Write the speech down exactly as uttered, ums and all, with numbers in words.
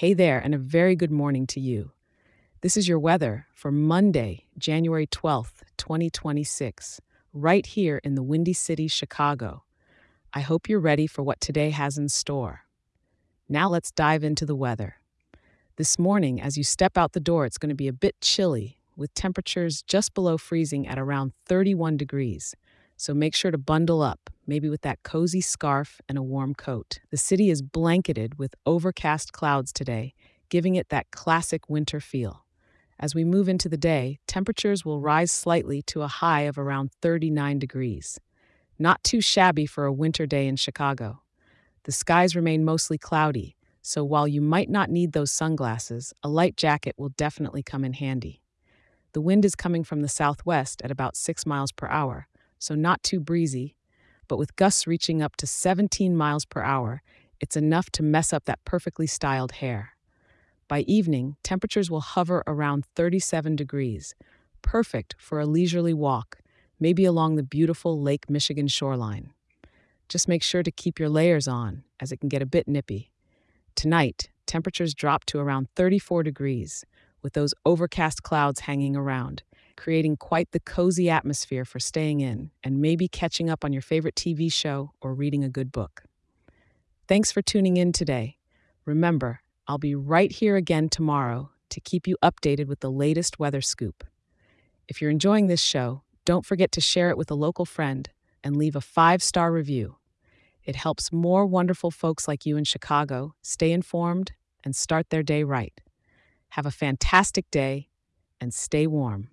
Hey there, and a very good morning to you. This is your weather for Monday, January twelfth, twenty twenty-six, right here in the Windy City, Chicago. I hope you're ready for what today has in store. Now let's dive into the weather. This morning, as you step out the door, it's going to be a bit chilly, with temperatures just below freezing at around thirty-one degrees. So make sure to bundle up, maybe with that cozy scarf and a warm coat. The city is blanketed with overcast clouds today, giving it that classic winter feel. As we move into the day, temperatures will rise slightly to a high of around thirty-nine degrees. Not too shabby for a winter day in Chicago. The skies remain mostly cloudy, so while you might not need those sunglasses, a light jacket will definitely come in handy. The wind is coming from the southwest at about six miles per hour, so not too breezy, but with gusts reaching up to seventeen miles per hour, it's enough to mess up that perfectly styled hair. By evening, temperatures will hover around thirty-seven degrees, perfect for a leisurely walk, maybe along the beautiful Lake Michigan shoreline. Just make sure to keep your layers on, as it can get a bit nippy. Tonight, temperatures drop to around thirty-four degrees, with those overcast clouds hanging around, creating quite the cozy atmosphere for staying in and maybe catching up on your favorite T V show or reading a good book. Thanks for tuning in today. Remember, I'll be right here again tomorrow to keep you updated with the latest weather scoop. If you're enjoying this show, don't forget to share it with a local friend and leave a five-star review. It helps more wonderful folks like you in Chicago stay informed and start their day right. Have a fantastic day and stay warm.